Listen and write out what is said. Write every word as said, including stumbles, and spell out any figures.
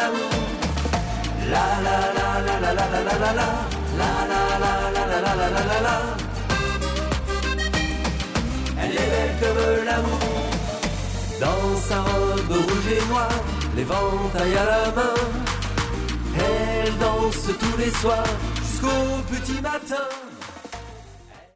l'amour. La la la la la la la la la la. La la la la la la la la la la. Elle est belle comme l'amour. Dans sa robe rouge et noire, l'éventail à la main. Elle danse tous les soirs jusqu'au petit matin.